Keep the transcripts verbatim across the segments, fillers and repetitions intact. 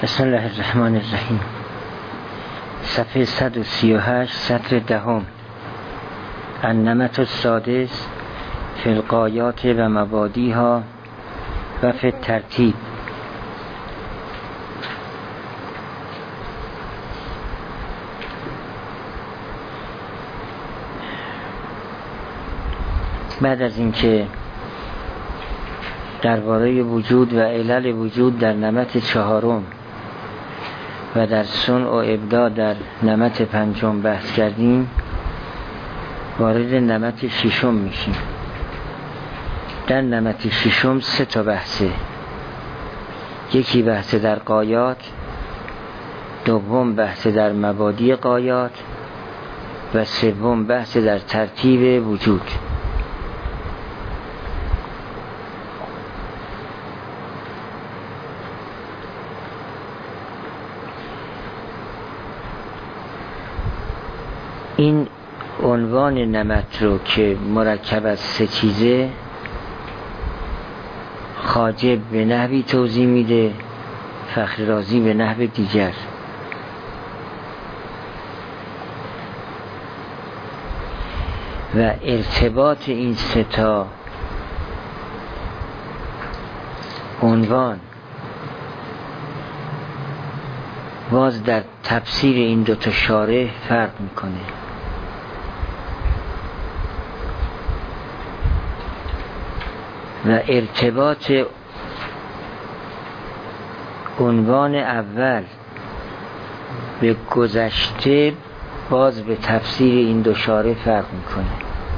بسم الله الرحمن الرحیم. صفحه صد و سی و هشت، سطر دهم. النمط السادس فی الغایات و مبادیها و فی الترتیب. بعد از اینکه درباره وجود و علل وجود در نمط چهارم و در صنع و ابداع در نمط پنجم بحث کردیم، وارد نمط ششم میشیم. در نمط ششم سه تا بحثه. یکی بحث در غایات، دوم بحث در مبادی غایات و سوم بحث در ترتیب وجود. این عنوان نمط رو که مرکب از سه چیزه، خواجه به نحوی توضیح میده، فخر رازی به نحو دیگر. و ارتباط این سه تا عنوان باز در تفسیر این دو تا شارح فرق میکنه. و ارتباط عنوان اول به گذشته باز به تفسیر این دو شارح فرق میکنه.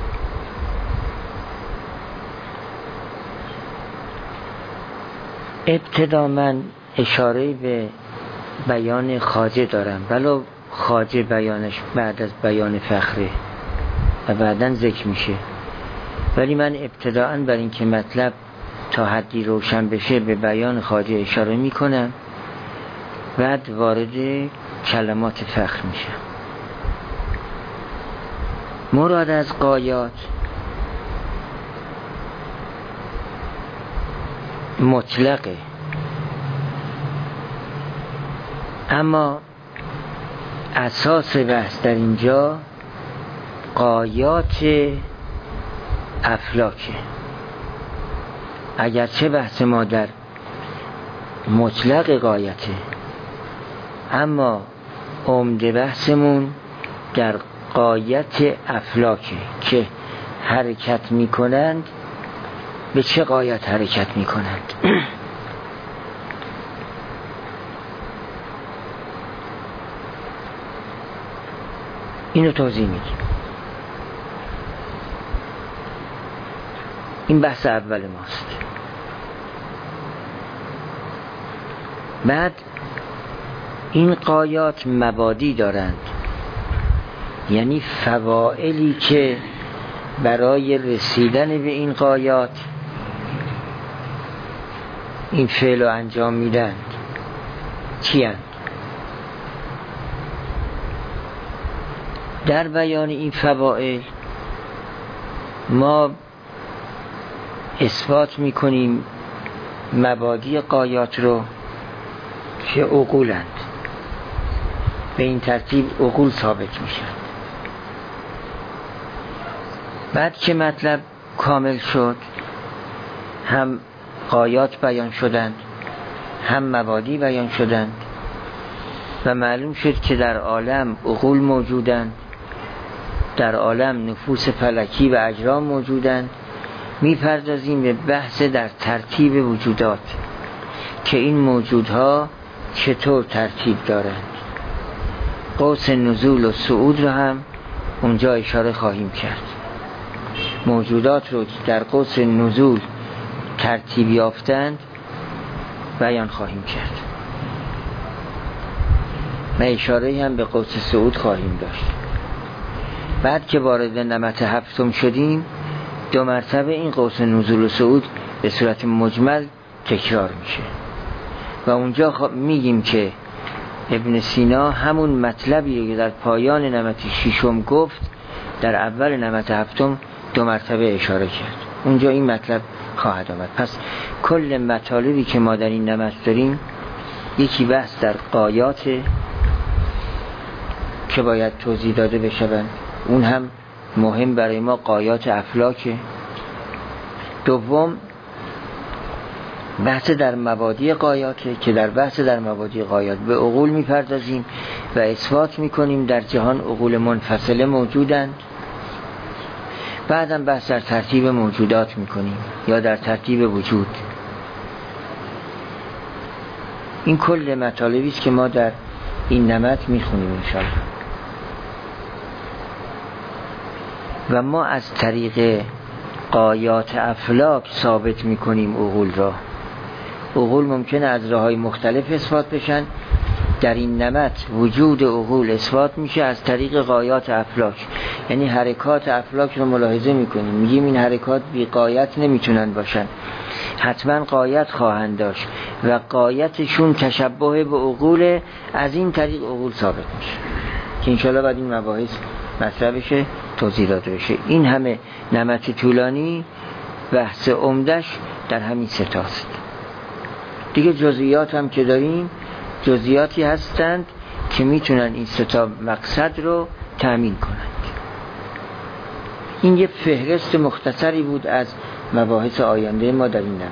ابتدا من اشاره به بیان خواجه دارم، ولو خواجه بیانش بعد از بیان فخره و بعداً ذکر میشه، ولی من ابتداءً بر این که مطلب تا حدی روشن بشه به بیان خواجه اشاره میکنم، بعد وارد کلمات فخر میشم. مراد از غایات مطلقه، اما اساس بحث در اینجا غایات افلاکه. اگرچه بحث ما در مطلق غایته، اما عمده بحثمون در غایت افلاکه که حرکت میکنند. به چه غایت حرکت میکنند؟ اینو توضیح میدیم. این بحث اول ماست. بعد این غایات مبادی دارند، یعنی فواعلی که برای رسیدن به این غایات این فعل رو انجام میدن. چیند؟ در بیان این فواعل ما اثبات میکنیم مبادی غایات رو که عقولند. به این ترتیب عقول ثابت میشن. بعد که مطلب کامل شد، هم غایات بیان شدند هم مبادی بیان شدند و معلوم شد که در عالم عقول موجودند، در عالم نفوس فلکی و اجرام موجودند. میپردازیم به بحث در ترتیب وجودات که این موجودها چطور ترتیب دارند. قوس نزول و صعود رو هم اونجا اشاره خواهیم کرد. موجودات رو در قوس نزول ترتیب یافتند بیان خواهیم کرد و اشاره هم به قوس صعود خواهیم داشت. بعد که وارد نمط هفتم شدیم، دو مرتبه این قوس نزول و صعود به صورت مجمل تکرار میشه و اونجا خب میگیم که ابن سینا همون مطلبی که در پایان نمط ششم گفت در اول نمط هفتم دو مرتبه اشاره کرد. اونجا این مطلب خواهد آمد. پس کل مطالبی که ما در این نمط داریم یکی بحث در غایات که باید توضیح داده بشوند، اون هم مهم برای ما غایات افلاکه. دوم بحث در مبادی غایاته که در بحث در مبادی غایات به عقول میپردازیم و اثبات میکنیم در جهان عقول منفصله موجودند. بعدم بحث در ترتیب موجودات میکنیم یا در ترتیب وجود. این کل مطالبی است که ما در این نمط میخونیم انشاءالله. و ما از طریق غایات افلاک ثابت میکنیم عقول را. عقول ممکنه از راههای مختلف اثبات بشن. در این نمط وجود عقول اثبات میشه از طریق غایات افلاک، یعنی حرکات افلاک رو ملاحظه میکنیم، میگیم این حرکات بی غایت نمیتونن باشن، حتما غایت خواهند داشت و غایتشون تشبه به عقول، از این طریق عقول ثابت میشه که انشاءالله بعد این مباحث مطرح بشه، توضیح داده بشه. این همه نمط طولانی بحث عمدش در همین ستاست. دیگه جزئیات هم که داریم جزئیاتی هستند که میتونن این ستا مقصد رو تأمین کنند. این یه فهرست مختصری بود از مباحث آینده ما در این نمط.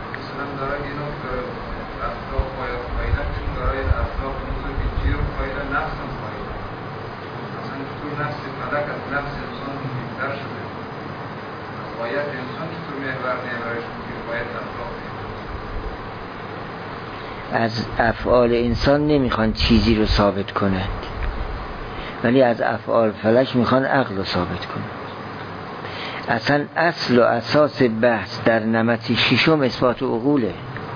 از افعال انسان نمیخوان چیزی رو ثابت کنند، ولی از افعال فلک میخوان عقل رو ثابت کنند. اصلا اصل و اساس بحث در نمط ششم اثبات عقوله،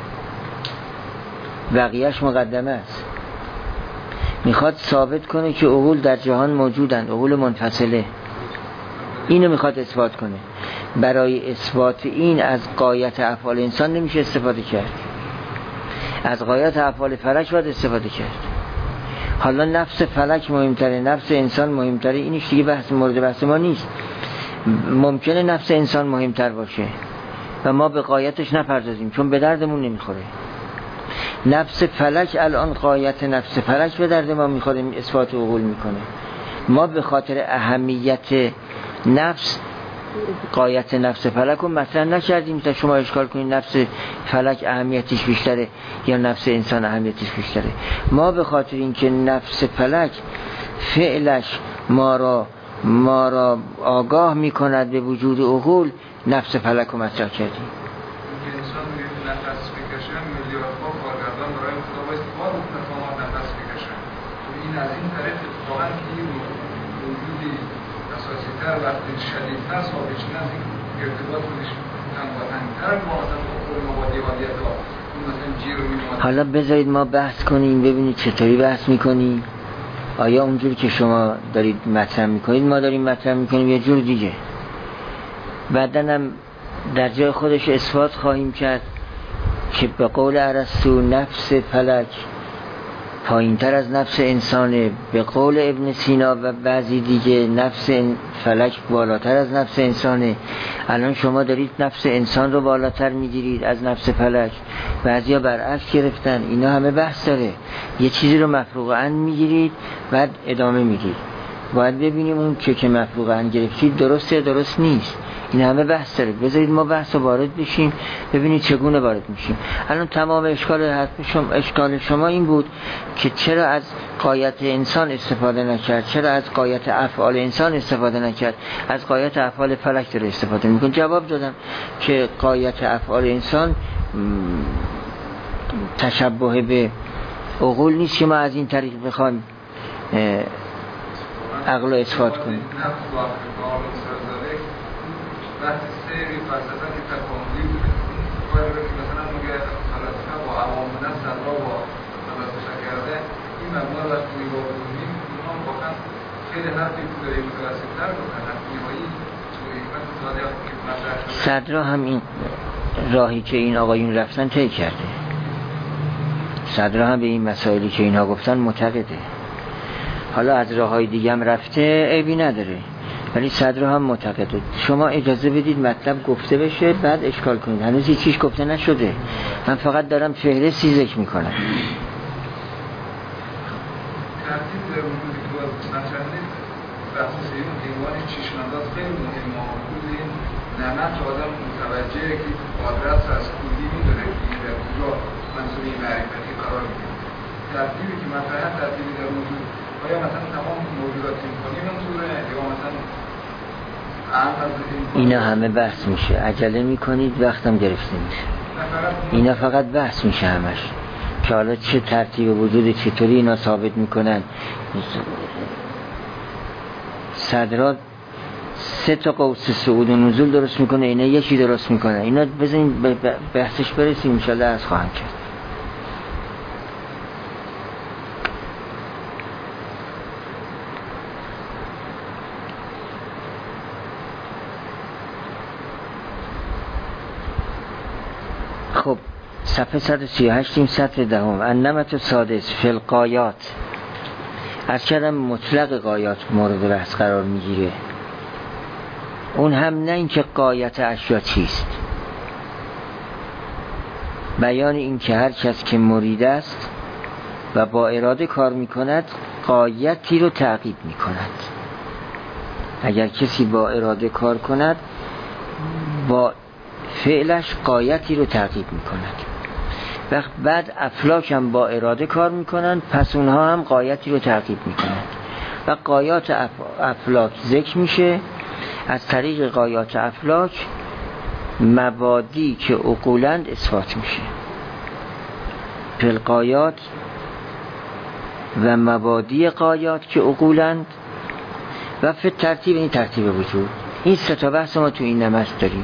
بقیهش مقدمه است. میخواد ثابت کنه که عقول در جهان موجودن، عقول منفصله، اینو میخواد اثبات کنه. برای اثبات این از غایت افعال انسان نمیشه استفاده کرد، از غایت افعال فلک باید استفاده کرد. حالا نفس فلک مهمتره، نفس انسان مهمتره، اینش دیگه بحث مورد بحث ما نیست. ممکنه نفس انسان مهمتر باشه و ما به غایتش نپردازیم چون به دردمون نمیخوره. نفس فلک الان غایت نفس فلک به درد ما میخوره، اثبات عقول میکنه. ما به خاطر اهمیت نفس غایت نفس فلک رو مطرح نکردیم تا شما اشکال کنید نفس فلک اهمیتش بیشتره یا نفس انسان اهمیتش بیشتره. ما به خاطر اینکه نفس فلک فعلش ما را ما را آگاه میکند به وجود عقول، نفس فلک رو مطرح کردیم. انسان میگه نفس بکشه میلیاردها کارگردان برای خدا باید کار بکنه تا ما نفس بکشه. این از این طریق اتفاقا که وجودی اساسی تر وقتی شدیدتر ثابت شده از این ارتباط بودش تنگاتنگتر با مثلا خود مبادی وادیت ها مثلا جیر و میماد. حالا بذارید ما بحث کنیم ببینید چطوری بحث میکنیم. آیا اونجور که شما دارید مطرح میکنید ما داریم مطرح میکنیم یه جور دیگه؟ بعدن هم در جای خودش اثبات خواهیم کرد که به قول ارسطو نفس فلک پایین تر از نفس انسانه، به قول ابن سینا و بعضی دیگه نفس فلک بالاتر از نفس انسانه. الان شما دارید نفس انسان رو بالاتر میگیرید از نفس فلک، بعضیا برعکس گرفتن. اینا همه بحث داره. یه چیزی رو مفروغاً میگیرید بعد ادامه میدید. باید ببینیم اون که که مفروغاً گرفتید درسته درست نیست. این همه بحث داره. بذارید ما بحث رو وارد بشیم ببینید چگونه وارد میشیم. الان تمام اشکال حرف شما اشکال شما این بود که چرا از غایت انسان استفاده نکرد، چرا از غایت افعال انسان استفاده نکرد، از غایت افعال فلک داره استفاده میکنه. جواب دادم که غایت افعال انسان تشبه به عقول نیست که ما از این طریق بخوایم عقل رو اثبات کنیم. وقتی سری فلسفه که تکاملی بوده کاری رو که مثلا میگه فلسفه با عوام نفس الله با فلسفه کرده، این مبنا وقتی نگاه بکنیم اونها واقعا خیلی حرفی بوده متوسط‌تر بودن، حرف نهایی به حکمت ساده که مطرح شده. صدرا هم این راهی که این آقایون رفتن طی کرده. صدرا هم به این مسائلی که اینها گفتن معتقده. حالا از راههای دیگه هم رفته عیبی نداره، ولی صدر هم معتقده. شما اجازه بدید مطلب گفته بشه بعد اشکال کنید. هنوز هیچ چیز گفته نشده، من فقط دارم فهرستی ذکر میکنم. ترتیب در وجودی که باید مطرح نیست بحث سیون عنوان چشم‌انداز خیلی مهمه. خود این نعمت آدم متوجهه که قدرت از کلی میدونه که این در کجا منظومه معرفتی قرار میگیره. ترتیبی که مطرحه ترتیبی در وجود آیا مثلا تمام موجودات امکانی منظوره یا مثلا اینا همه بحث میشه. عجله میکنید وقتم گرفته میشه. اینا فقط بحث میشه همش که حالا چه ترتیب وجود چطوری اینا ثابت میکنن. صدرات سه تا قوس صعود و نزول درست میکنه، اینا یکی درست میکنه. اینا بزنین بحثش برسیم انشالله از خواهم کرد. خب صفحه صد و سی و هشت سطر دهم. النمط سادس فی الغایات. از کردم مطلق غایات مورد بحث قرار میگیره. اون هم نه اینکه غایت اشیا چیست، بیان این که هر کس که مرید است و با اراده کار میکند غایتی رو تعقیب میکند. اگر کسی با اراده کار کند با فعلش غایتی رو تعقیب میکند. وقت بعد افلاک هم با اراده کار میکنند، پس اونها هم غایتی رو تعقیب میکنند و غایات اف... افلاک ذکر میشه. از طریق غایات افلاک مبادی که عقولند اثبات میشه. فالغایات و مبادی غایات که عقولند و فی ترتیب این ترتیب وجود. این سه تا بحث ما تو این نمط داریم.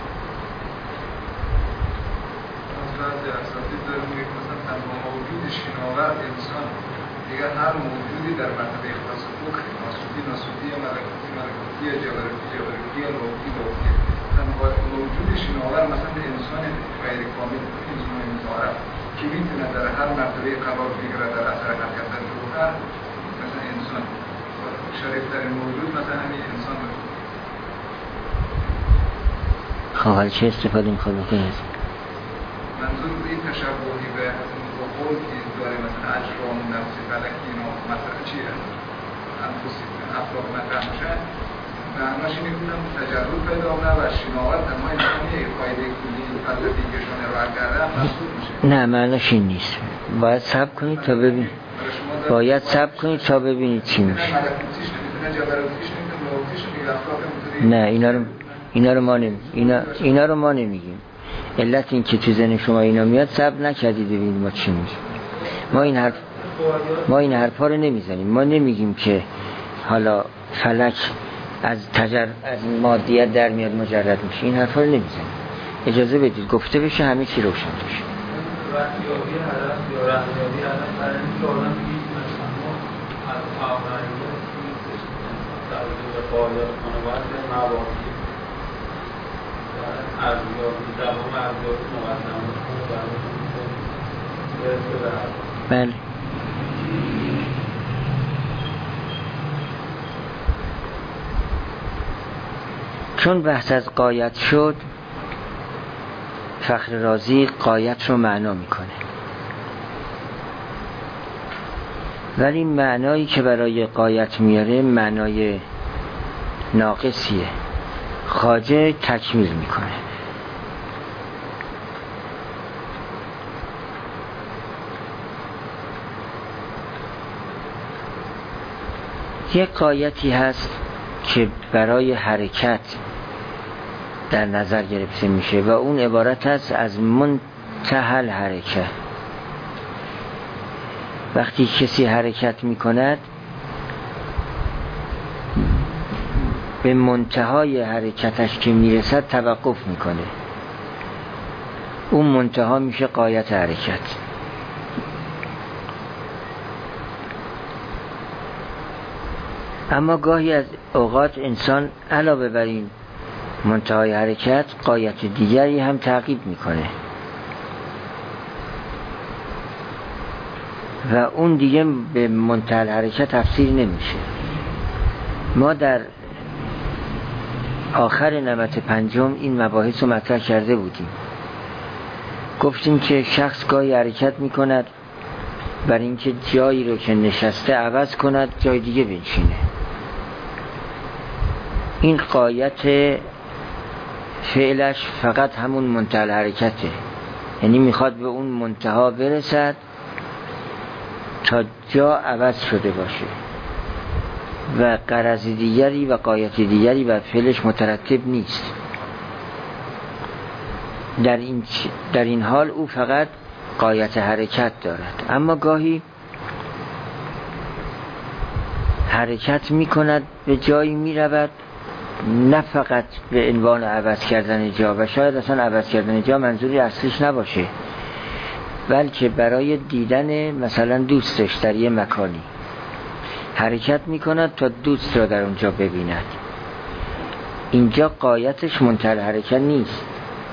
هر موجودی در مرتبه اختصاص فکر ناسودی ناسودی ملکوتی ملکوتی جبروتی جبروتی لوحی لوحی مثلا موجود شناور مثلا انسان غیر کامل انسان متعارف که میتونه در هر مرتبه قرار بگیره در اثر حرکت در جوهر مثلا انسان شریفترین موجود مثلا همین انسان باشه. خب حالا چه استفاده میخواد بکنید؟ منظور این تشبهی به قول که داره مثلا اجرام نفسی فلکی اینا مثلا چیه؟ انفسی افلاک مطرح میشه معناش اینه کنم تجرد پیدا کنه و شناورت اما انسانی فایده کلی فلسفی کشان ارائه کرده محصول میشه. نه معناش این نیست. باید صبر کنید تا ببین باید صبر کنید تا ببینید چی میشه. نه اینا رو اینا رو ما نمی اینا اینا رو ما نمیگیم. علت این که تو ذهن شما اینا میاد صبر نکردید ببینید ما چی میگیم. ما این حرف ما این حرفا رو نمیزنیم. ما نمیگیم که حالا فلک از تجر از مادیت در میاد مجرد میشه. این حرفا رو نمیزنیم. اجازه بدید گفته بشه همه چی روشن بشه. رهیابی هدف یا رهیابی هدف برای اینکه آدم بگید مثلا از آخرین نیستش در وجود قایات کنه باید به مواقعی ارزیابی دوام ارزیابی مقدمات کنه برای بله. چون بحث از غایت شد فخر رازی غایت رو معنا میکنه، ولی معنایی که برای غایت میاره معنای ناقصیه. خواجه تکمیل میکنه. یک غایتی هست که برای حرکت در نظر گرفته میشه و اون عبارت است از منتهی حرکت. وقتی کسی حرکت میکند به منتهای حرکتش که میرسد توقف میکنه. اون منتها میشه غایت حرکت. اما گاهی از اوقات انسان علاوه بر این منتهای حرکت غایت دیگری هم تعقیب میکنه و اون دیگه به منتهی حرکت تفسیر نمیشه. ما در آخر نمط پنجم این مباحث رو مطرح کرده بودیم. گفتیم که شخص گاهی حرکت میکند برای اینکه جایی رو که نشسته عوض کند جای دیگه بنشینه. این غایت فعلش فقط همون منتهی حرکته، یعنی میخواد به اون منتها برسد تا جا عوض شده باشه و غرض دیگری و غایت دیگری بر فعلش مترتب نیست. در این در این حال او فقط غایت حرکت دارد، اما گاهی حرکت میکند به جایی میرود نه فقط به عنوان عوض کردن جا و شاید اصلا عوض کردن جا منظوری اصلیش نباشه، بلکه برای دیدن مثلا دوستش در یه مکانی حرکت میکند تا دوست را در اونجا ببیند. اینجا غایتش منتهی حرکت نیست،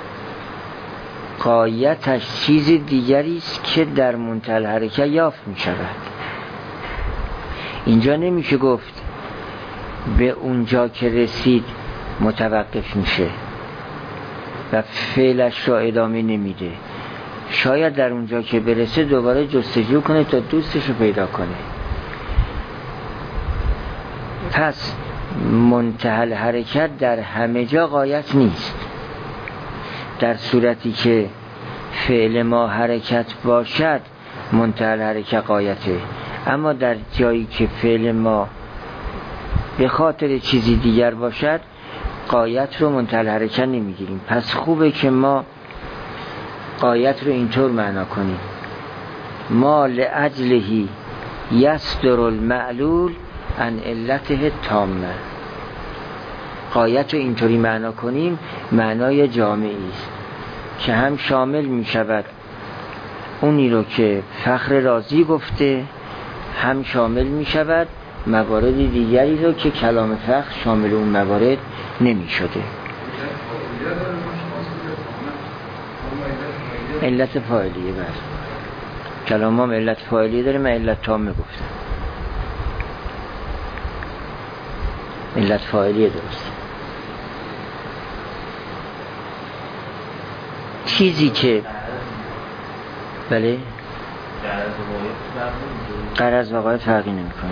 غایتش چیز دیگری است که در منتهی حرکت یافت میشود. اینجا نمیشه گفت به اونجا که رسید متوقف میشه و فعلش را ادامه نمیده، شاید در اونجا که برسه دوباره جستجو کنه تا دوستش رو پیدا کنه. پس منتهی حرکت در همه جا غایت نیست. در صورتی که فعل ما حرکت باشد منتهی حرکت غایته، اما در جایی که فعل ما به خاطر چیزی دیگر باشد غایت رو منتهی حرکت نمیگیریم. پس خوبه که ما غایت رو اینطور معنا کنیم: ما لاجلهی یصدر المعلول عن علته تامه. غایت رو اینطوری معنا کنیم معنای جامعی است که هم شامل می شود اونی رو که فخر رازی گفته، هم شامل می شود موارد دیگری رو که کلام فخر شامل اون موارد نمی شده. علت فاعلیه بر کلام هم علت فاعلیه داره، من علت تامه گفتم. علت فاعلیه درست. چیزی که بله غرض و غایت فرقی نمی کنه.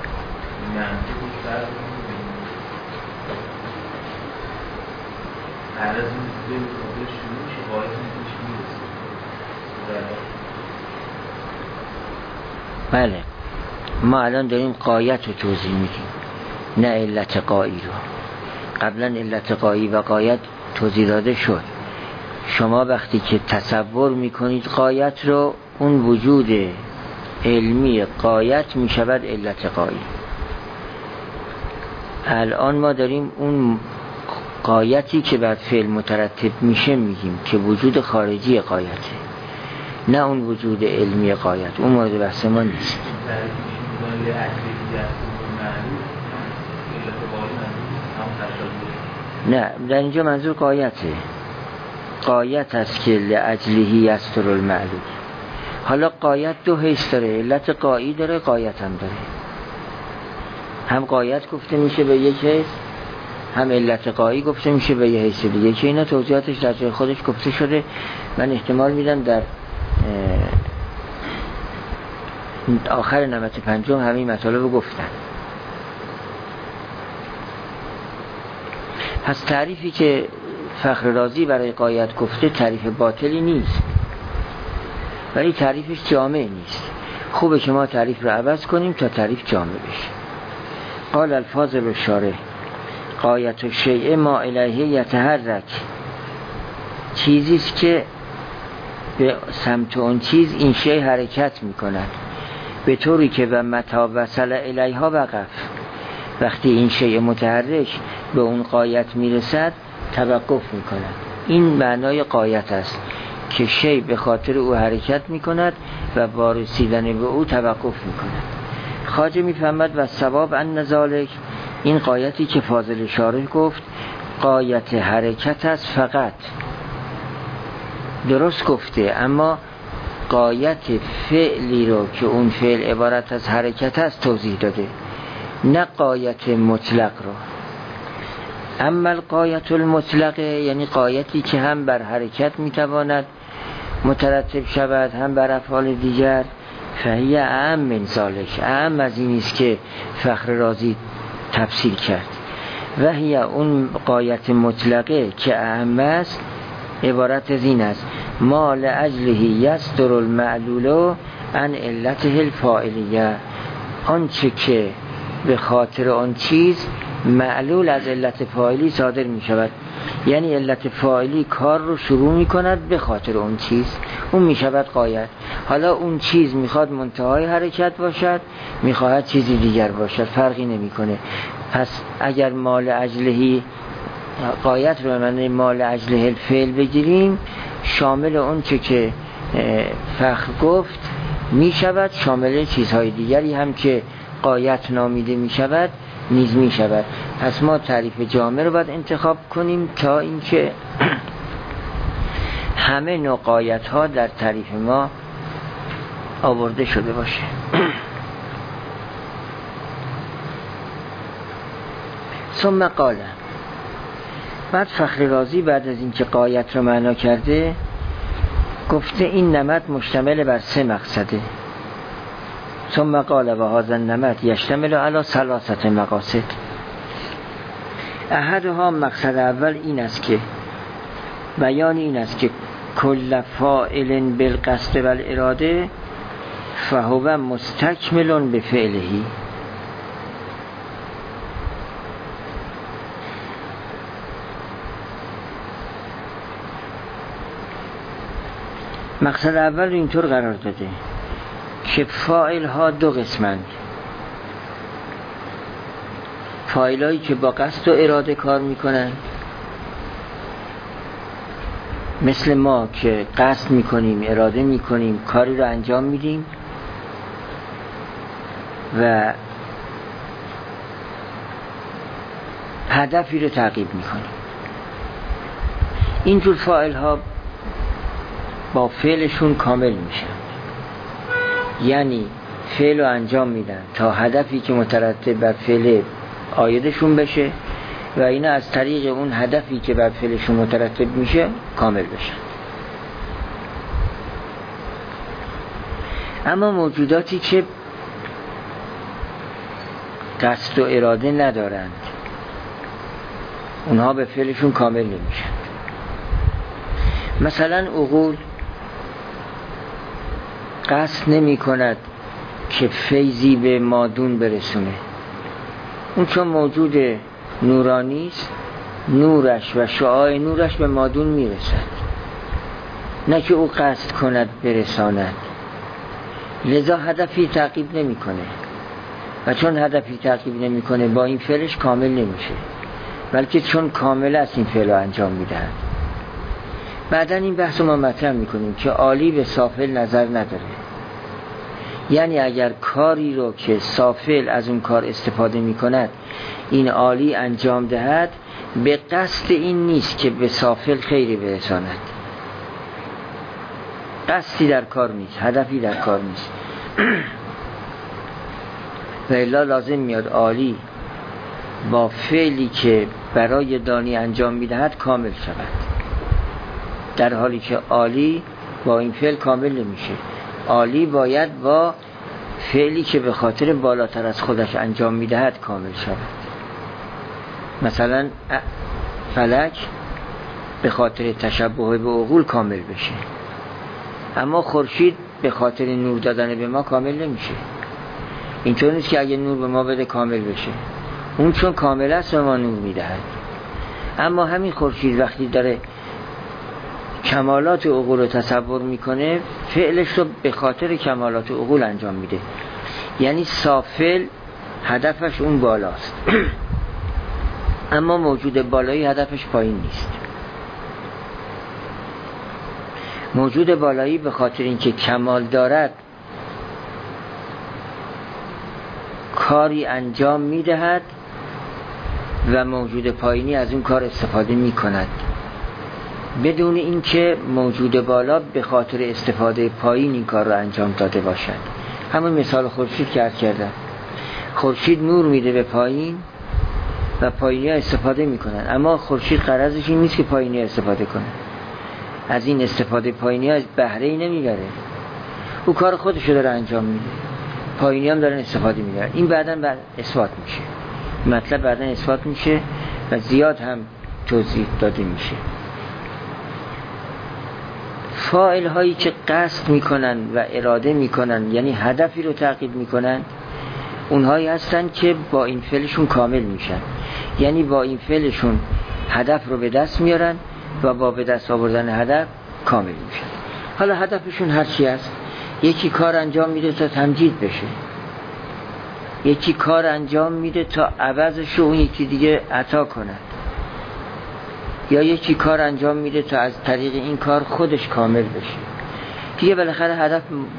بله ما الان داریم غایت رو توضیح میدیم نه علت غایی رو. قبلا علت غایی و غایت توضیح داده شد. شما وقتی که تصور میکنید غایت رو، اون وجود علمی غایت میشود علت غایی. الان ما داریم اون غایتی که بر فعل مترتب میشه میگیم که وجود خارجی غایته، نه اون وجود علمی غایت. اون مورد بحث ما نیست. نه در اینجا منظور غایته. غایت است که لاجلهی یصدر المعلول. حالا غایت دو حیث داره، علت غایی داره، غایت هم داره. هم غایت گفته میشه به یک حیث، هم علت غایی گفته میشه به یک حیث دیگه که اینا توضیحاتش در جای خودش گفته شده. من احتمال میدم در آخر نمط پنجم همین مطالب گفتن. پس تعریفی که فخر رازی برای غایت گفته تعریف باطلی نیست، ولی تعریفش جامع نیست. خوبه که ما تعریف رو عوض کنیم تا تعریف جامع بشه. قال الفاضل الشارح غایت الشیء ما الیه یتحرک. چیزیست که به سمت اون چیز این شیء حرکت میکند، به طوری که و متا وصل الیها وقف. وقتی این شیء متحرک به اون غایت میرسد توقف میکند. این معنای غایت است که شیء به خاطر او حرکت میکند و با رسیدن به او توقف میکند. خواجه میفهمد و ثواب ان ذالک، این غایتی که فاضل شارح گفت غایت حرکت است فقط. درست گفته، اما غایت فعلی رو که اون فعل عبارت از حرکت است توضیح داده، نه غایت مطلق رو. اما الغایت المطلقه یعنی غایتی که هم بر حرکت میتواند مترتب شود هم بر افعال دیگر، فهی اعم من ذالک، اعم از این است که فخر رازی تفسیر کرد. و هی اون غایت مطلقه که اعم است عبارت از این است: ما لاجله یصدر المعلول عن علته الفاعلیه، آنچه که به خاطر آن چیز معلول از علت فاعلی صادر می شود. یعنی علت فاعلی کار رو شروع می کند به خاطر اون چیز، اون می شود غایت. حالا اون چیز می خواد منتهای حرکت باشد، می خواهد چیزی دیگر باشد، فرقی نمی کنه. پس اگر مال اجلهی غایت رو معنی مال اجله الفعل بگیریم، شامل اون چه که فخر گفت می شود، شامل چیزهای دیگری هم که غایت نامیده می شود نیز می شود. پس ما تعریف جامع رو باید انتخاب کنیم تا اینکه همه نوع غایت ها در تعریف ما آورده شده باشه. ثم قال، بعد فخر رازی بعد از اینکه غایت رو معنا کرده گفته این نمط مشتمل بر سه مقصده. ثم قال و هذا النمط یشتمل علی ثلاثه مقاصد. احدها، مقصد اول این است که بیان این است که کل فاعل بالقصد والاراده فهو مستکمل بفعله. مقصد اول اینطور قرار داده که فاعل ها دو قسمند: فاعل هایی که با قصد و اراده کار میکنن، مثل ما که قصد میکنیم، اراده میکنیم، کاری رو انجام میدیم و هدفی رو تعقیب میکنیم. اینجور فاعل ها با فعلشون کامل میشن، یعنی فعل رو انجام میدن تا هدفی که مترتب بر فعل عایدشون بشه و اینا از طریق اون هدفی که بر فعلشون مترتب میشه کامل بشن. اما موجوداتی که قصد و اراده ندارند اونها به فعلشون کامل نمیشن. مثلا عقول قصد نمی کند که فیضی به مادون برسونه، اون چون موجود نورانی است نورش و شعاع نورش به مادون میرسد، نه که او قصد کند برساند. لذا هدفی تعقیب نمی کنه و چون هدفی تعقیب نمی کنه با این فعلش کامل نمیشه، بلکه چون کامل است این فعل رو انجام میدهد. بعدن این بحث رو ما مطرح میکنیم که عالی به سافل نظر نداره. یعنی اگر کاری رو که سافل از اون کار استفاده میکند این عالی انجام دهد، به قصد این نیست که به سافل خیری برساند، قصدی در کار نیست، هدفی در کار نیست. و الا لازم میاد عالی با فعلی که برای دانی انجام میدهد کامل شود، در حالی که عالی با این فعل کامل نمیشه. عالی باید با فعلی که به خاطر بالاتر از خودش انجام میدهد کامل شود. مثلا فلک به خاطر تشبه به عقول کامل بشه، اما خورشید به خاطر نور دادن به ما کامل نمیشه. اینطور نیست که اگه نور به ما بده کامل بشه، اون چون کامل است به ما نور میدهد. اما همین خورشید وقتی داره کمالات عقول رو تصور میکنه، فعلش رو به خاطر کمالات عقول انجام میده، یعنی سافل هدفش اون بالاست اما موجود بالایی هدفش پایین نیست. موجود بالایی به خاطر اینکه کمال دارد کاری انجام میدهد و موجود پایینی از اون کار استفاده میکند، بدون اینکه موجود بالا به خاطر استفاده پایین این کار رو انجام داده باشد. همون مثال خورشید که عرض کردم، خورشید نور میده به پایین و پایینی ها استفاده میکنن، اما خورشید غرضش این نیست که پایینی ها استفاده کنن، از این استفاده پایینی ها بهره ای نمیبره. او کار خودشو داره انجام میده، پایینی هم دارن استفاده میدن. این بعداً بعد اثبات میشه، مطلب بعداً اثبات میشه و زیاد هم توضیح داده میشه. فاعل هایی که قصد میکنن و اراده میکنن، یعنی هدفی رو تعقیب میکنن، اونهایی هستن که با این فعلشون کامل میشن، یعنی با این فعلشون هدف رو به دست میارن و با به دست آوردن هدف کامل میشن. حالا هدفشون هر چی است، یکی کار انجام میده تا تمجید بشه، یکی کار انجام میده تا عوضش رو اون یکی دیگه عطا کنه، یا یکی کار انجام میده تا از طریق این کار خودش کامل بشه. دیگه بالاخره هدف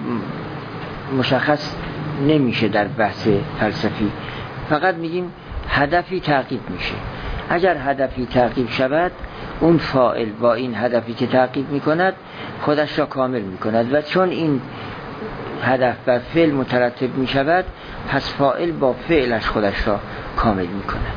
مشخص نمیشه در بحث فلسفی، فقط میگیم هدفی تعقیب میشه. اگر هدفی تعقیب شود، اون فاعل با این هدفی که تعقیب میکند خودش را کامل میکند و چون این هدف بر فعل مترتب میشود، پس فاعل با فعلش خودش را کامل میکند.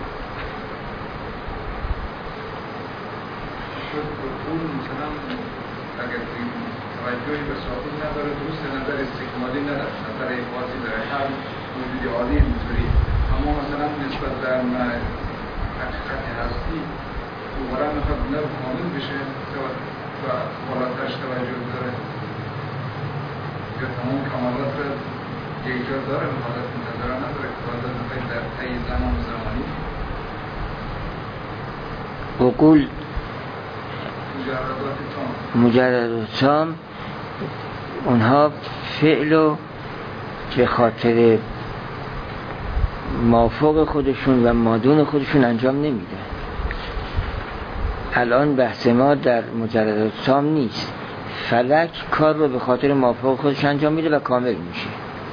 توجهی به ساختن نداره، دوست نظر استکمالی نداره، نظر بازی داره، هر موجودی عالی اینطوری. اما مثلا نسبت در حقیقت هستی دوباره میخواد نه کامل بشه و بالاترش توجه داره، یا تمام کمالات رو یک جا داره، حالت نظر نداره که حالت میخواد در طی زمان زمانی عقول مجردات تام مجردات تام اونها فعلو به خاطر مافوق خودشون و مادون خودشون انجام نمیده. الان بحث ما در مجردات تام نیست، فلک کار رو به خاطر مافوق خودش انجام میده و کامل میشه.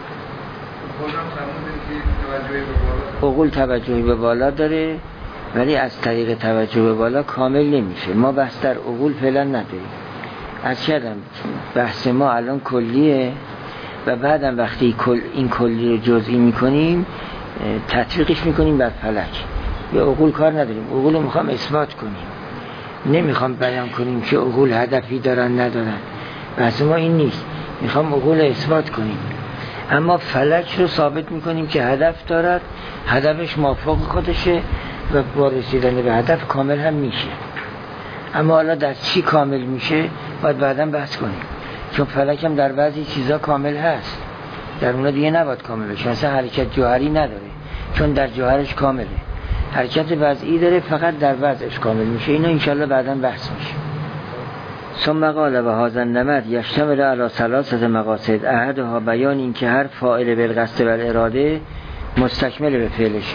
عقول توجهی به بالا داره ولی از طریق توجه به بالا کامل نمیشه. ما بحث در عقول فعلا نداریم. از کردم بحث ما الان کلیه و بعدم وقتی کل این کلی رو جزئی میکنیم تطبیقش میکنیم بر فلک. یا عقول کار نداریم، عقول رو میخوام اثبات کنیم، نمیخوام بیان کنیم که عقول هدفی دارن ندارن. بحث ما این نیست، میخوام عقول اثبات کنیم. اما فلک رو ثابت میکنیم که هدف دارد، هدفش موافق خودشه و با رسیدن به هدف کامل هم میشه. اما حالا در چی کامل میشه باید بعداً بحث کنیم، چون فلک هم در بعضی چیزا کامل هست، در اونا دیگه نباید کامل بشه. مثلا حرکت جوهری نداره چون در جوهرش کامله، حرکت وضعی داره فقط در وضعش کامل میشه. اینا انشالله بعداً بحث میشه. ثم قال و هذا النمط یشتمل علی ثلاثه مقاصد، احدها بیان این که هر فاعل بالقصد و الاراده مستکمل به فعلشه.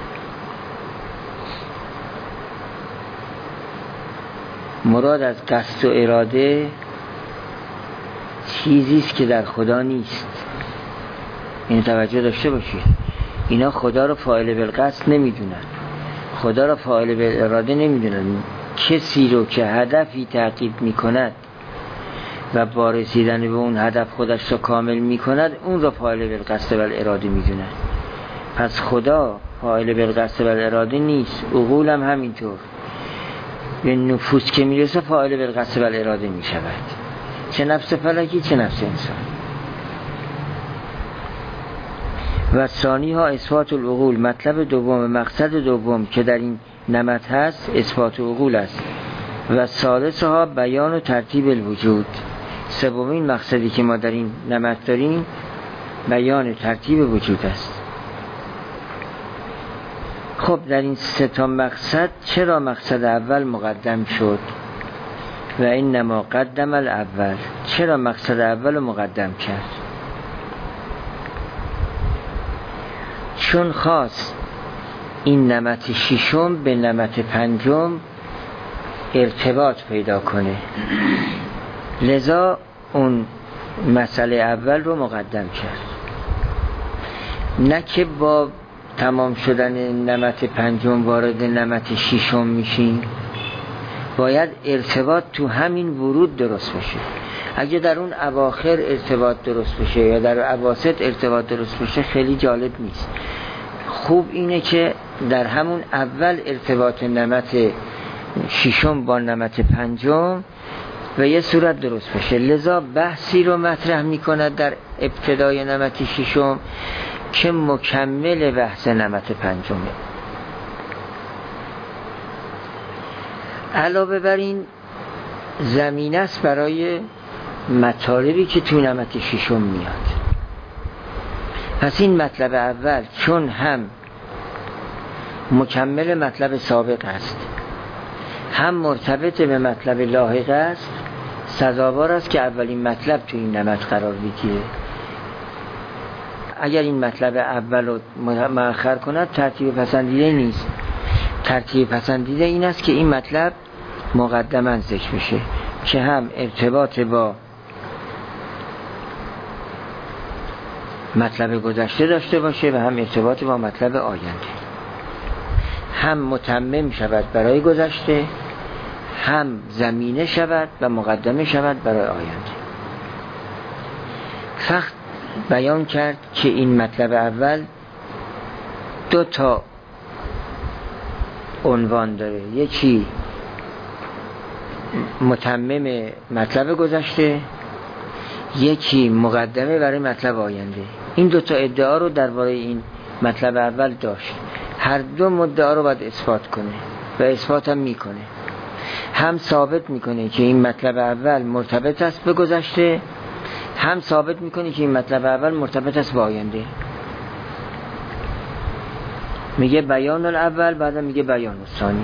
مراد از قصد و اراده چیزی است که در خدا نیست. این توجه داشته باشید، اینا خدا رو فاعل بالقصد نمیدونن، خدا رو فاعل بالاراده نمیدونن. کسی رو که هدفی تعقیب میکند و با رسیدن به اون هدف خودش رو کامل میکند، اون رو فاعل بالقصد و الاراده میدونن. پس خدا فاعل بالقصد و الاراده نیست. عقول هم همینطور، به نفوس که میرسه فاعل بالقصد و الاراده میشود، چه نفس فلکی چه نفس انسان. و ثانی ها اثبات العقول، مطلب دوم مقصد دوم که در این نمط هست اثبات عقول است. و ثالث ها بیان و ترتیب الوجود، سومین مقصدی که ما در این نمط داریم بیان ترتیب وجود است. خب در این سه تا مقصد چرا مقصد اول مقدم شد؟ و اینما قدم الاول، چرا مقصد اول مقدم کرد؟ چون خواست این نمط ششم به نمط پنجم ارتباط پیدا کنه، لذا اون مسئله اول رو مقدم کرد. نه که با تمام شدن نمط پنجم وارد نمط ششم میشیم، باید ارتباط تو همین ورود درست بشه. اگه در اون اواخر ارتباط درست بشه یا در اواسط ارتباط درست بشه خیلی جالب نیست. خوب اینه که در همون اول ارتباط نمط ششم با نمط پنجم و یه صورت درست بشه. لذا بحثی رو مطرح میکند در ابتدای نمط ششم که مکمل بحث نمط پنجمه. علاوه بر این زمینه است برای مطالبی که توی نمط ششم میاد. پس این مطلب اول چون هم مکمل مطلب سابق است، هم مرتبط به مطلب لاحق است، سزاوار است که اولین مطلب توی این نمط قرار بگیره. اگر این مطلب اول رو مؤخر کند ترتیب پسندیده نیست. ترتیب پسندیده این است که این مطلب مقدما ذکر بشه که هم ارتباط با مطلب گذشته داشته باشه و هم ارتباط با مطلب آینده. هم متمم شود برای گذشته، هم زمینه شود و مقدمه شود برای آینده. فقط بیان کرد که این مطلب اول دو تا عنوان داره، یکی متمم مطلب گذشته، یکی مقدمه برای مطلب آینده. این دو تا ادعا رو درباره این مطلب اول داشت. هر دو مدعا رو باید اثبات کنه و اثبات هم میکنه. هم ثابت میکنه که این مطلب اول مرتبط است به گذشته، هم ثابت میکنه که این مطلب اول مرتبط است با آینده. میگه بیان الاول، بعد میگه بیان الثانی.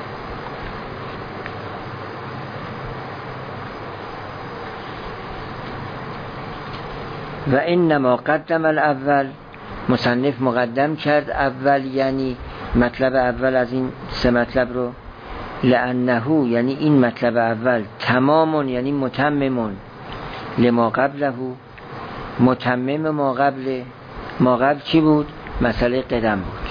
و انما قدم الاول، مصنف مقدم کرد اول، یعنی مطلب اول از این سه مطلب رو، لانه یعنی این مطلب اول تمام یعنی متمم لما قبله، متمم ما قبل. ما قبل چی بود؟ مسئله قدم بود.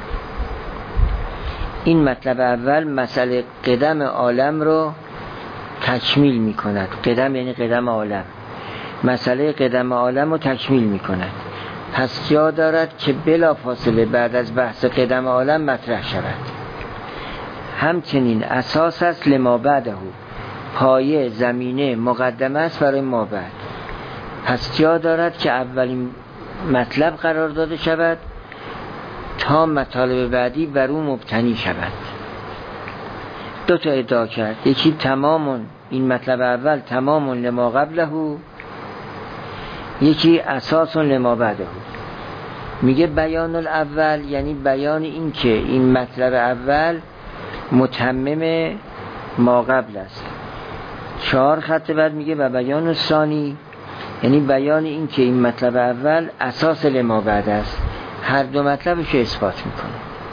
این مطلب اول مسئله قدم عالم رو تکمیل می کند. قدم یعنی قدم عالم، مسئله قدم عالم رو تکمیل می کند. پس جا دارد که بلا فاصله بعد از بحث قدم عالم مطرح شود. همچنین اساس است لما بعده، پایه زمینه مقدمه است برای ما بعد. پس جا دارد که اولین مطلب قرار داده شود تا مطالب بعدی بر او مبتنی شود. دو تا ادعا کرد، یکی تمام، این مطلب اول تمام لما قبله، یکی اساس لما بعده. میگه بیان الاول یعنی بیان این که این مطلب اول متمم ما قبل است. چهار خط بعد میگه و بیان الثانی یعنی بیان این که این مطلب اول اساس لما بعد است. هر دو مطلبش اثبات میکنه.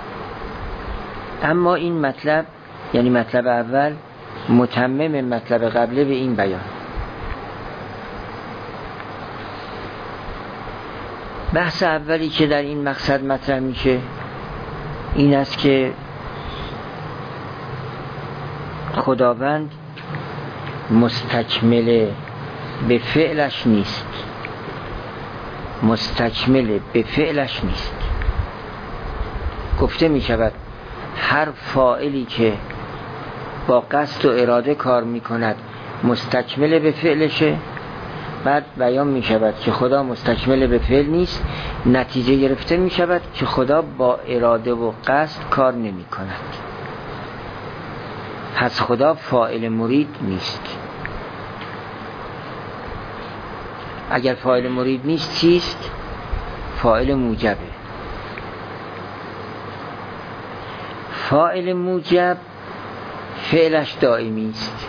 اما این مطلب یعنی مطلب اول متمم مطلب قبله به این بیان. بحث اولی که در این مقصد مطرح میشه این است که خداوند مستکمل به فعلش نیست. مستکمل به فعلش نیست. گفته می شود هر فاعلی که با قصد و اراده کار می کند مستکمل به فعلشه. بعد بیان می شود که خدا مستکمل به فعل نیست. نتیجه گرفته می شود که خدا با اراده و قصد کار نمی کند. پس خدا فاعل مرید نیست. اگر فاعل مرید نیست چیست؟ فاعل موجبه. فاعل موجب فعلش دائمی است.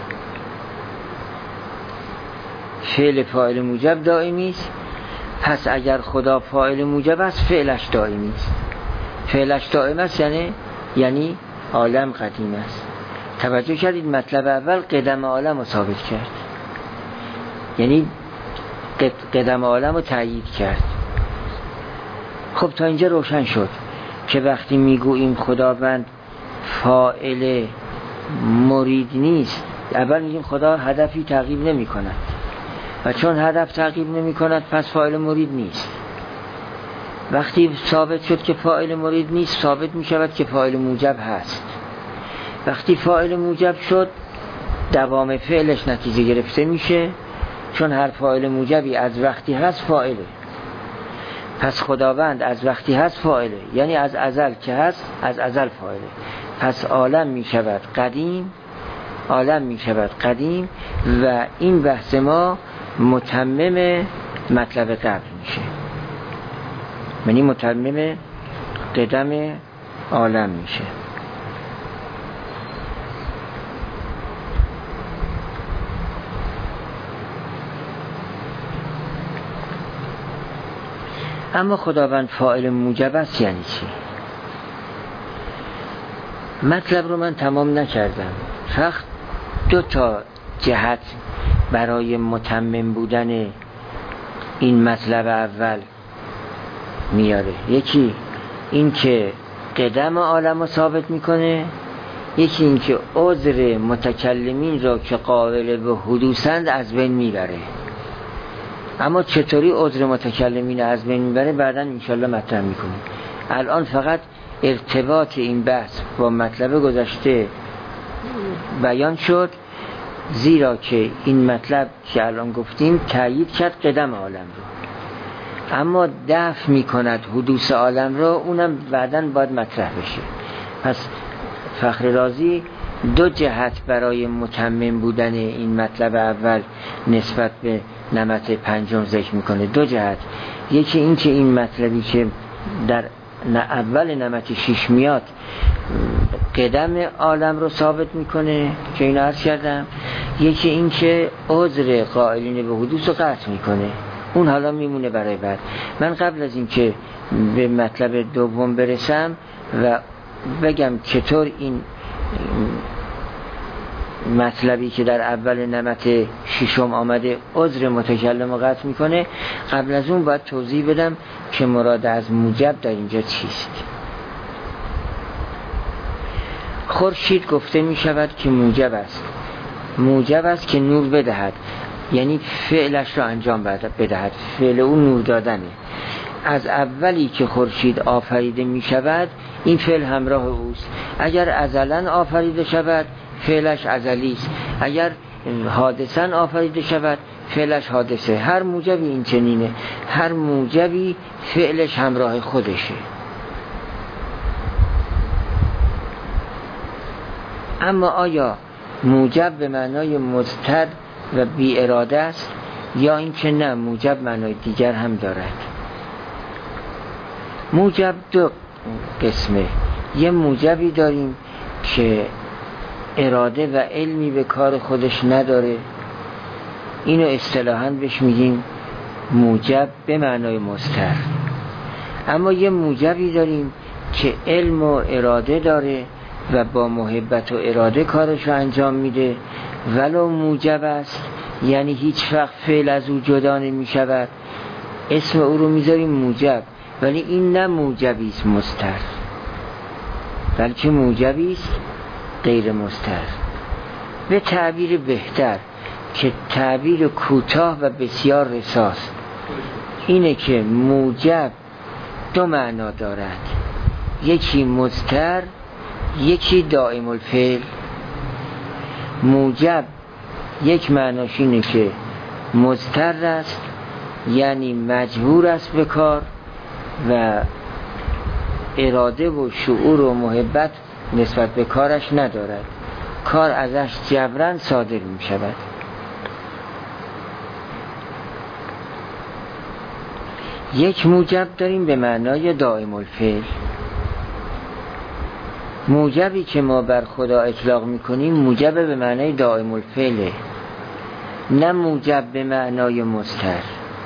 فعل فاعل موجب دائمی است. پس اگر خدا فاعل موجب است فعلش دائمی است. فعلش دائم است یعنی یعنی عالم قدیم است. توجه کردید مطلب اول قدم عالم رو ثابت کرد، یعنی قدم عالم رو تأیید کرد. خب تا اینجا روشن شد که وقتی میگوییم خداوند فاعل مرید نیست، اول میگیم خدا هدفی تعقیب نمی کند و چون هدف تعقیب نمی کند پس فاعل مرید نیست. وقتی ثابت شد که فاعل مرید نیست ثابت می شود که فاعل موجب هست. وقتی فاعل موجب شد دوام فعلش نتیجه گرفته میشه، چون هر فاعل موجبی از وقتی هست فاعله. پس خداوند از وقتی هست فاعله، یعنی از ازل که هست از ازل فاعله. پس عالم می شود قدیم، عالم می شود قدیم و این بحث ما متمم مطلب قبل میشه، یعنی متمم قدم عالم میشه. اما خداوند فاعل موجب است یعنی چی؟ مطلب رو من تمام نکردم، فقط دو تا جهت برای متمم بودن این مطلب اول میاره. یکی این که قدم عالم رو ثابت میکنه، یکی این که عذر متکلمین را که قابل به حدوثند از بین میبره. اما چطوری عذر متکلمین از بین میبره بعداً انشالله مطرح میکنیم. الان فقط ارتباط این بحث با مطلب گذشته بیان شد، زیرا که این مطلب که الان گفتیم تأیید کرد قدم عالم رو، اما دفع میکند حدوث عالم رو، اونم بعداً باید مطرح بشه. پس فخر رازی دو جهت برای متمم بودن این مطلب اول نسبت به نمط پنجم ذکر میکنه. دو جهت، یکی این که این مطلبی که در اول نمط شیش میاد قدم عالم رو ثابت میکنه که اینو عرض کردم، یکی این که عذر قائلین به حدوث رو قطع میکنه، اون حالا میمونه برای بعد. من قبل از این که به مطلب دوم برسم و بگم چطور این مطلبی که در اول نمط ششم آمده عذر متکلم رو قطع میکنه، قبل از اون باید توضیح بدم که مراد از موجب در اینجا چیست. خورشید گفته می شود که موجب است، موجب است که نور بدهد، یعنی فعلش را انجام بدهد، فعل اون نور دادنه. از اولی که خورشید آفریده می شود این فعل همراه اوست. اگر ازلن آفریده شود فعلش ازلی است، اگر حادثن آفریده شود فعلش حادثه. هر موجبی این چنینه، هر موجبی فعلش همراه خودشه. اما آیا موجب به معنای مضطر و بی اراده است یا این که نه موجب معنای دیگر هم دارد؟ موجب دو قسمه. یه موجبی داریم که اراده و علمی به کار خودش نداره، اینو اصطلاحاً بهش میگیم موجب به معنای مضطر. اما یه موجبی داریم که علم و اراده داره و با محبت و اراده کارش رو انجام میده، ولو موجب است، یعنی هیچ وقت فعل از او جدا نمی شود، اسم او رو میذاریم موجب، ولی این نه موجبی است مضطر، بلکه موجبی است غیر مضطر. به تعبیر بهتر که تعبیر کوتاه و بسیار رساست اینه که موجب دو معنا دارد، یکی مضطر، یکی دائم الفعل. موجب یک معناش اینه که مضطر است، یعنی مجبور است به کار و اراده و شعور و محبت نسبت به کارش ندارد، کار ازش جبران صادر می شود. یک موجب داریم به معنای دائم الفعل. موجبی که ما بر خدا اطلاق میکنیم موجب به معنای دائم الفعله، نه موجب به معنای مضطر.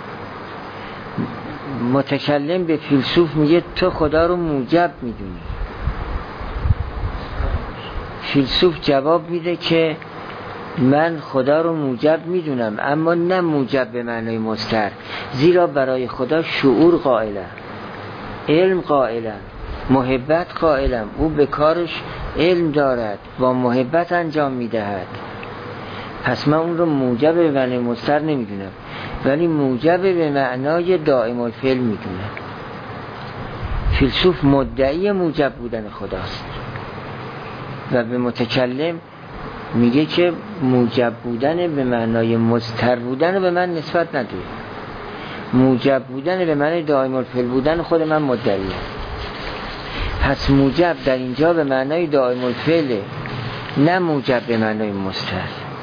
متکلم به فیلسوف میگه تو خدا رو موجب میدونی، فیلسوف جواب میده که من خدا رو موجب میدونم اما نه موجب به معنای مضطر، زیرا برای خدا شعور قائلم، علم قائلم، محبت قائلم، او به کارش علم دارد، با محبت انجام میدهد. پس من اون رو موجب به معنای مضطر نمیدونم، ولی موجب به معنای دائم الفعل میدونم. فیلسوف مدعی موجب بودن خداست و به متکلم میگه که موجب بودن به معنای مضطر بودن به من نسبت نده. موجب بودن به معنای دائم الفعل بودن خود من مدعیه. پس موجب در اینجا به معنای دائم الفعله، نه موجب به معنای مضطر.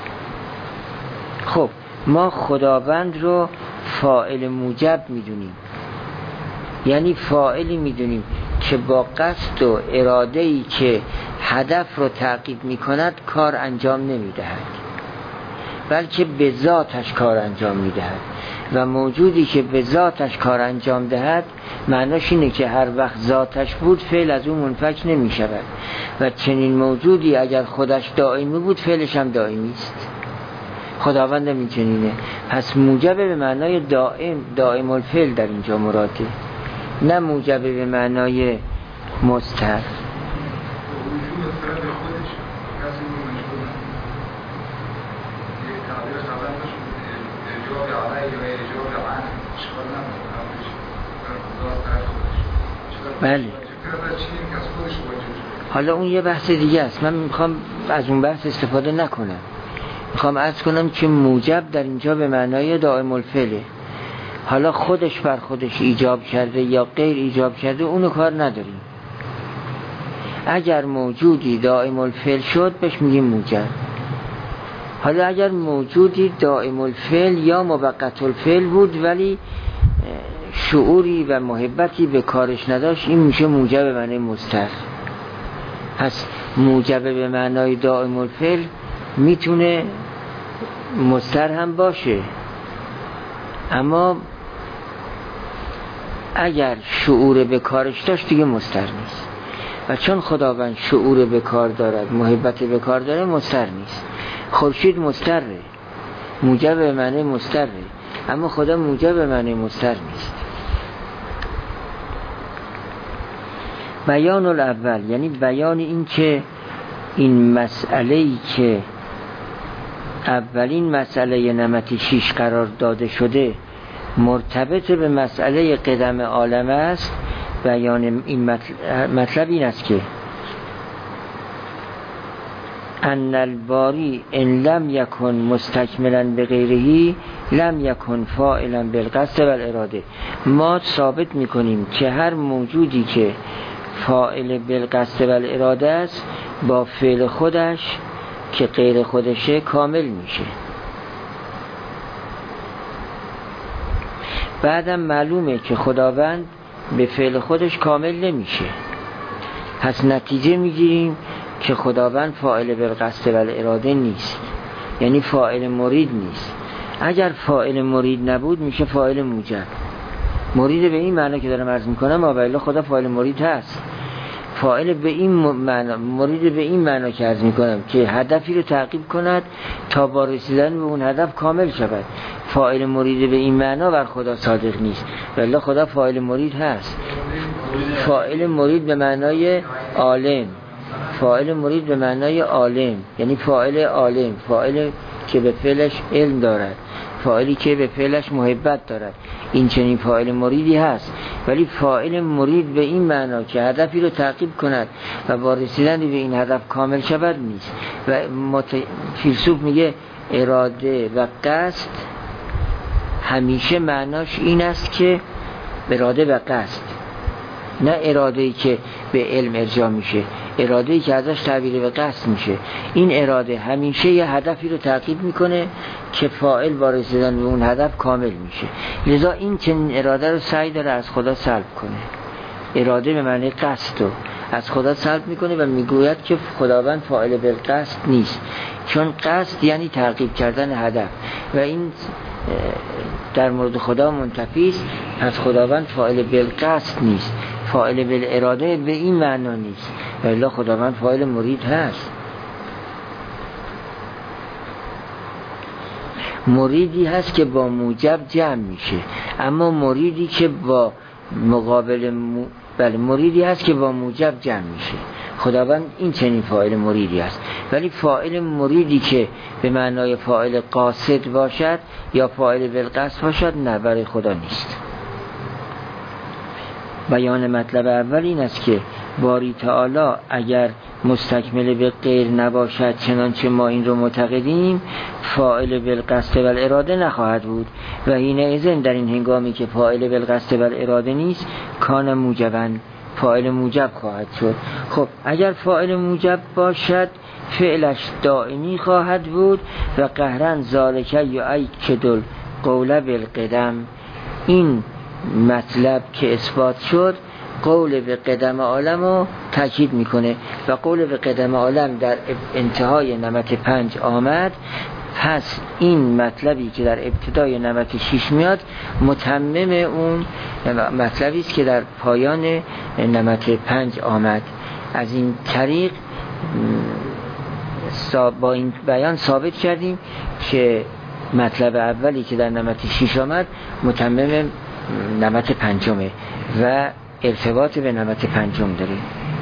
خب ما خداوند رو فاعل موجب میدونیم، یعنی فاعلی میدونیم که با قصد و اراده‌ای که هدف رو تعقیب میکند کار انجام نمیدهد، بلکه به ذاتش کار انجام میدهد. و موجودی که به ذاتش کار انجام دهد معناش اینه که هر وقت ذاتش بود فعل از اون منفک نمی شود و چنین موجودی اگر خودش دائمی بود فعلش هم دائمی است. خداوند هم این چنینه. پس موجب به معنای دائم، دائم الفعل در اینجا مراده، نه موجب به معنای مضطر. بله. حالا اون یه بحث دیگه است، من میخوام از اون بحث استفاده نکنم. میخوام عرض کنم که موجب در اینجا به معنای دائم الفعله. حالا خودش بر خودش ایجاب کرده یا غیر ایجاب کرده اونو کار نداریم. اگر موجودی دائم الفعل شد بهش میگیم موجب. حالا اگر موجودی دائم الفعل یا موقت الفعل بود ولی شعوری و محبتی به کارش نداشت، این میشه موجب به معنای مضطر. پس موجب به معنای دائم الفعل میتونه مضطر هم باشه، اما اگر شعور به کارش داشت دیگه مضطر نیست. و چون خداوند شعور به کار دارد، محبت به کار داره، مضطر نیست. خورشید مضطره، موجب به معنای مضطره، اما خدا موجب به معنای مضطر نیست. بیان الاول یعنی بیان این که این مسئله‌ای که اولین مسئله نمط شیش قرار داده شده مرتبط به مسئله قدم عالم است. بیان این مطلب این است که ان الباری ان لم یکن مستکملا بغیره لم یکن فاعلا بالقصد والاراده. ما ثابت میکنیم که هر موجودی که فاعل بالقصد والاراده است با فعل خودش که غیر خودشه کامل میشه. بعدم معلومه که خداوند به فعل خودش کامل نمیشه. پس نتیجه میگیریم که خداوند فاعل بالقصد والاراده نیست، یعنی فاعل مرید نیست. اگر فاعل مرید نبود میشه فاعل موجب. مرید به این معنی که دارم عرض میکنم، اما خدا فاعل مرید هست. فاعل به این معنی، مرید به این معنی که عرض میکنم که هدفی رو تعقیب کند تا با رسیدن به اون هدف کامل شود. فاعل مرید به این معنی بر خدا صادق نیست، ولی خدا فاعل مرید هست. فاعل مرید به معنای عالم، فاعل مرید به معنای عالم یعنی فاعل عالم، فاعل که به فعلش علم دارد، فاعلی که به فعلش محبت دارد. این چنین فاعل مریدی هست. ولی فاعل مرید به این معنا که هدفی رو تعقیب کند و با رسیدن به این هدف کامل شود نیست. و مت... فیلسوف میگه اراده و قصد همیشه معناش این است که اراده و قصد، نه اراده‌ای که به علم ارجاع میشه، اراده‌ای که ازش تعبیر به قصد میشه. این اراده همیشه یه هدفی رو تعقیب میکنه که فاعل با رسیدن به اون هدف کامل میشه. لذا این چنین اراده رو سعی داره از خدا سلب کنه. اراده به معنی قصد رو از خدا سلب میکنه و میگوید که خداوند فاعل بالقصد نیست، چون قصد یعنی تعقیب کردن هدف و این در مورد خدا منتفی است. پس خداوند فاعل بالقصد نیست، فاعل بالاراده به این معنا نیست، ولی خداوند فاعل مرید هست. مریدی هست که با موجب جمع میشه، اما مریدی که با مقابل م... بله مریدی هست که با موجب جمع میشه. خداوند این چنین فاعل مریدی است. ولی فاعل مریدی که به معنای فاعل قاصد باشد یا فاعل بالقصد باشد نه، برای خدا نیست. بیان مطلب اول این است که باری تعالی اگر مستکمل به غیر نباشد چنانچه ما این رو معتقدیم، فاعل بالقصد و الاراده نخواهد بود و حینئذ در این هنگامی که فاعل بالقصد و الاراده نیست کان موجباً، فاعل موجب خواهد شد. خب اگر فاعل موجب باشد فعلش دائمی خواهد بود و قهرن ذالک یؤکد القول بالقدم. این مطلب که اثبات شد قول به قدم عالم رو تاکید میکنه و قول به قدم عالم در انتهای نمط پنج آمد، پس این مطلبی که در ابتدای نمط شش میاد متمم اون مطلبی است که در پایان نمط پنج آمد. از این طریق با این بیان ثابت کردیم که مطلب اولی که در نمط شش آمد متمم نمط پنجمه و ارتباط به نمط پنجم داره.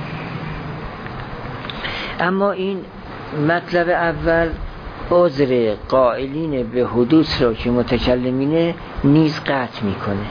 اما این مطلب اول عذر قائلین به حدوث را که متکلمینه نیز قطع میکنه.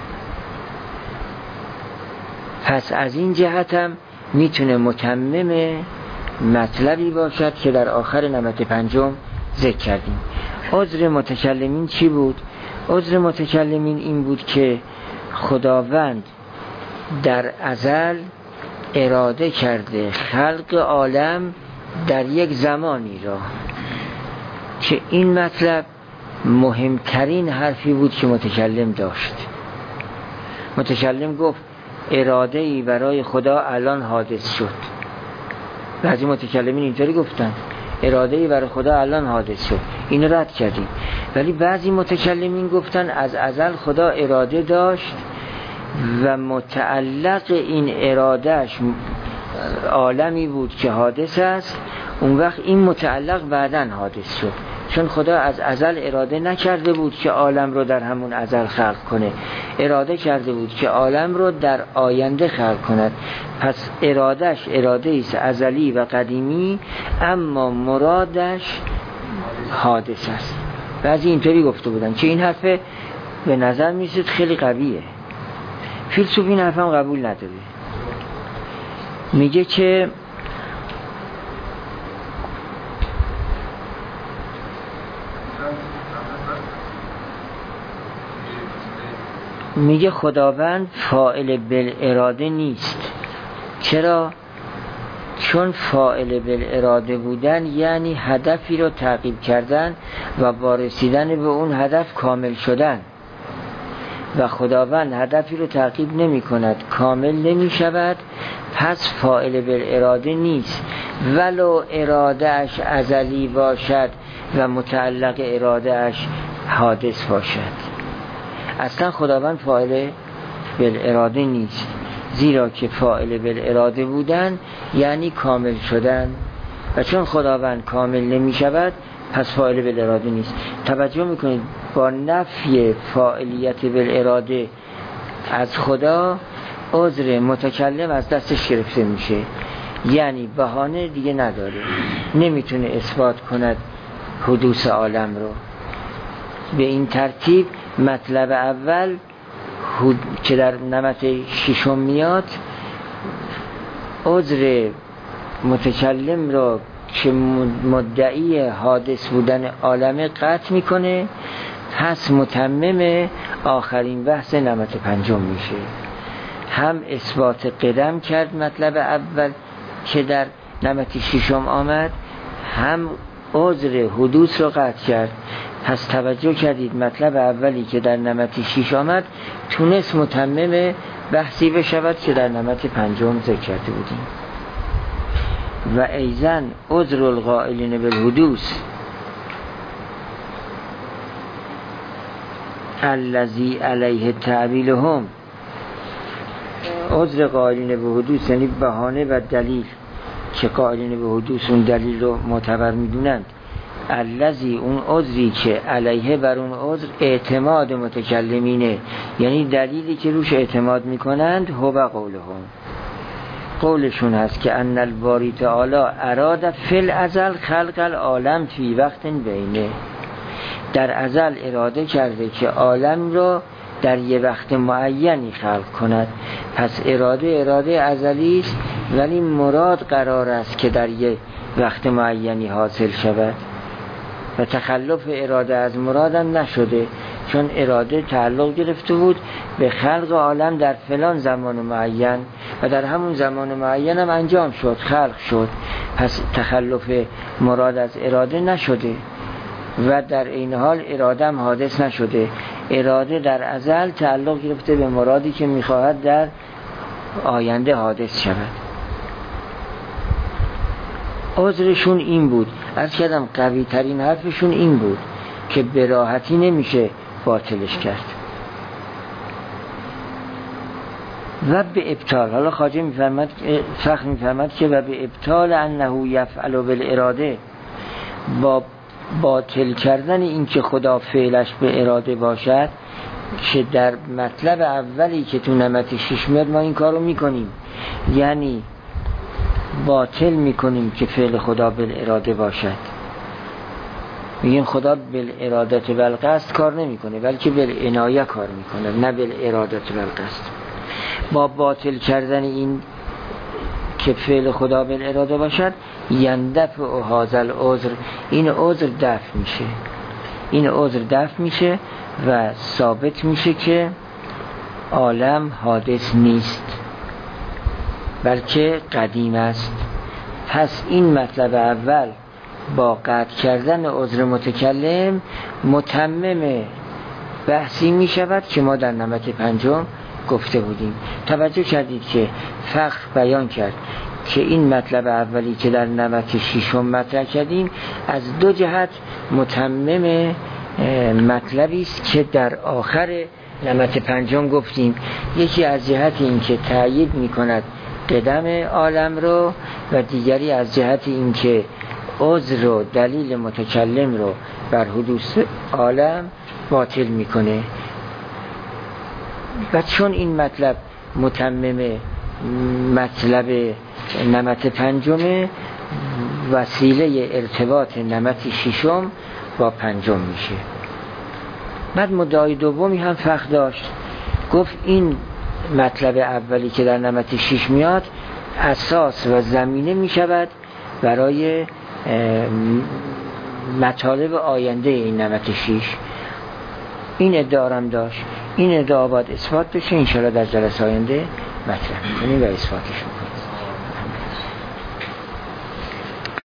پس از این جهت هم میتونه متمم مطلبی باشد که در آخر نمط پنجم ذکر کردیم. عذر متکلمین چی بود؟ عذر متکلمین این بود که خداوند در ازل اراده کرده خلق عالم در یک زمانی را که این مطلب مهمترین حرفی بود که متکلم داشت. متکلم گفت اراده ای برای خدا الان حادث شد. بعضی متکلمین اینطوری گفتن اراده ای برای خدا الان حادث شد، اینو رد کردیم. ولی بعضی متکلمین گفتن از ازل خدا اراده داشت و متعلق این ارادهش عالمی بود که حادث است، اون وقت این متعلق بعداً حادث شد، چون خدا از ازل اراده نکرده بود که عالم رو در همون ازل خلق کنه، اراده کرده بود که عالم رو در آینده خلق کند. پس ارادهش اراده است ازلی و قدیمی، اما مرادش حادث است. بعضی اینطوری گفته بودن که این حرف به نظر میسید خیلی قویه. فیلسوف این حرف هم قبول نداره. میگه که میگه خداوند فاعل بالاراده نیست. چرا؟ چون فاعل بالاراده بودن یعنی هدفی رو تعقیب کردن و با رسیدن به اون هدف کامل شدن، و خداوند هدفی رو تعقیب نمی کند کامل نمی شود، پس فاعل بالاراده نیست ولو اراده اش ازلی باشد و متعلق اراده اش حادث باشد. اصلا خداوند فاعل بالاراده نیست، زیرا که فاعل بالاراده بودن یعنی کامل شدن، و چون خداوند کامل نمی شود پس فاعل بالاراده نیست. توجه میکنید با نفی فاعلیت بالاراده از خدا عذر متکلم از دستش گرفته میشه، یعنی بهانه دیگه نداره، نمیتونه اثبات کند حدوث عالم رو. به این ترتیب مطلب اول که در نمط ششم میاد عذر متکلم را که مدعی حادث بودن عالم قطع میکنه، پس متمم آخرین بحث نمط پنجم میشه. هم اثبات قدم کرد مطلب اول که در نمط ششم آمد، هم عذر حدوث رو قطع کرد. پس توجه کردید مطلب اولی که در نمط شش آمد تونست متمم بحثی بشود که در نمط پنجم ذکر کرده بودیم. و ایزن عذر القائلین بالحدوث الذی علیه تعبیلهم، عذر قائلین به حدوث یعنی بهانه و دلیل که قائلین به حدوث اون دلیل رو معتبر میدونند، الذی اون عذری که علیه بر اون عذر اعتماد متکلمینه، یعنی دلیلی که روش اعتماد میکنند، هو قولهم، قولشون هست که ان الباری تعالی اراد فی الازل خلق العالم فی وقت بینه، در ازل اراده کرده که عالم را در یه وقت معینی خلق کند. پس اراده اراده ازلی است، ولی مراد قرار است که در یک وقت معینی حاصل شود و تخلف اراده از مراد هم نشده، چون اراده تعلق گرفته بود به خلق عالم در فلان زمان معین و در همون زمان معین هم انجام شد، خلق شد. پس تخلف مراد از اراده نشده و در این حال اراده هم حادث نشده. اراده در ازل تعلق گرفته به مرادی که میخواهد در آینده حادث شود. عذرشون این بود، عرض کردم قوی ترین حرفشون این بود که به راحتی نمیشه باطلش کرد. و به ابطال، حالا خواجه میفرماد، فخر میفرماد که و به ابطال انه یفعل بالاراده، با باطل کردن این که خدا فعلش به اراده باشد، که در مطلب اولی که تو نمت شش میاد ما این کارو میکنیم، یعنی باطل میکنیم که فعل خدا بالاراده باشد. میگیم خدا بالارادت و بالقصد کار نمیکنه، بلکه بالعنایه کار میکنه، نه بالارادت و بالقصد. با باطل کردن این که فعل خدا بالاراده باشد، یندفع و هازل عذر، این عذر دفع میشه، این عذر دفع میشه و ثابت میشه که عالم حادث نیست بلکه قدیم است. پس این مطلب اول با قطع کردن عذر متکلم متمم بحثی می شود که ما در نمت پنجم گفته بودیم. توجه کردید که فخر بیان کرد که این مطلب اولی که در نمت ششم مطرح کردیم از دو جهت متمم مطلبی است که در آخر نمت پنجم گفتیم. یکی از جهت این که تأیید می کند قدم عالم رو، و دیگری از جهت این که عذر و دلیل متکلم رو بر حدوث عالم باطل میکنه. و چون این مطلب متمم مطلب نمت پنجم، وسیله ارتباط نمت ششم با پنجم میشه. بعد مدعای دومی هم فخر داشت، گفت این مطلب اولی که در نمت شش میاد اساس و زمینه میشود برای مطالب آینده این نمت شش. این ادعا هم داشت، این ادعا باید اثبات بشه، انشاءالله در جلسه آینده مطرح کنیم و اثباتش کنیم.